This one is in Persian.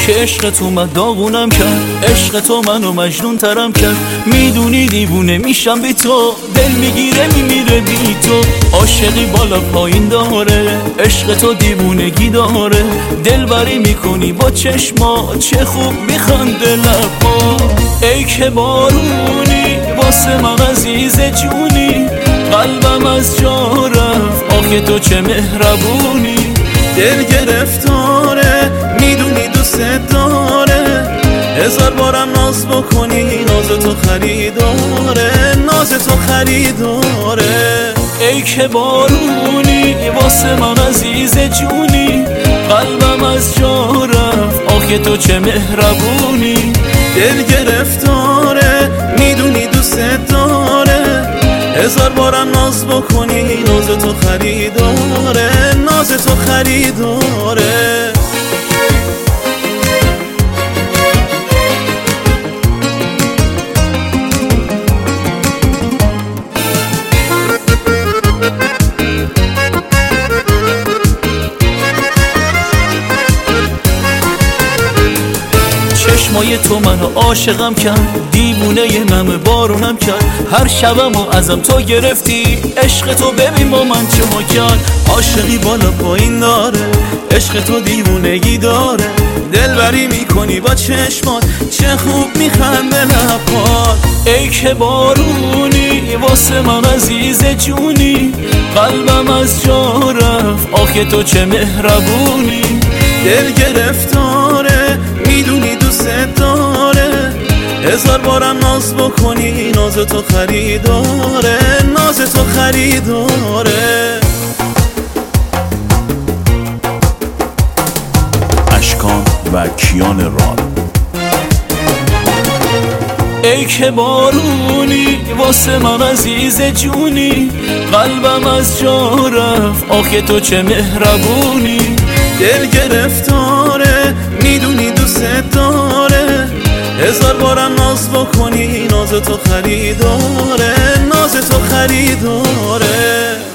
که عشق تو من داغونم کرد، عشق تو منو مجنون ترم کرد. میدونی دیوونه میشم بی تو، دل میگیره میمیره بی تو. عاشقی بالا پایین داره، عشق تو دیوونگی داره. دلبری میکنی با چشما، چه خوب میخنده لبا. ای که بارونی واسه من عزیز جونی، قلبم از جا رفت آخه تو چه مهربونی. دل گرفتاره میدونی دوست داره، هزار بارم ناز بکنی ناز تو خریداره، ناز تو خریداره. ای که بارونی واسه من عزیز جونی، قلبم از جا رفت آخه تو چه مهربونی. دل گرفتاره میدونی دوست داره، هزار بارم ناز بکنی ناز تو خریداره، ناز تو خریداره. چشمای تو منو عاشقم کرد، دیوونه من بارونم کرد. هر شبمو ازم تو گرفتی، عشق تو ببین با من چه ما کرد. عاشقی بالا پایین داره، عشق تو دیوونگی داره. دلبری میکنی با چشمات، چه خوب میخنده لبات. ای که بارونی واسه من عزیز جونی، قلبم از جا رفت آخه تو چه مهربونی. دل گرفتاره میدونی دوست داره، هزار بارم ناز بکنی ناز تو خریداره، ناز تو خریداره. اشکان و کیان راد. ای که بارونی واسه من عزیز جونی، قلبم از جا رفت آخه تو چه مهربونی. دل گرفتاره میدونی دوست داره، هزار بارم ناز بکنی ناز تو خریداره، ناز تو خریداره.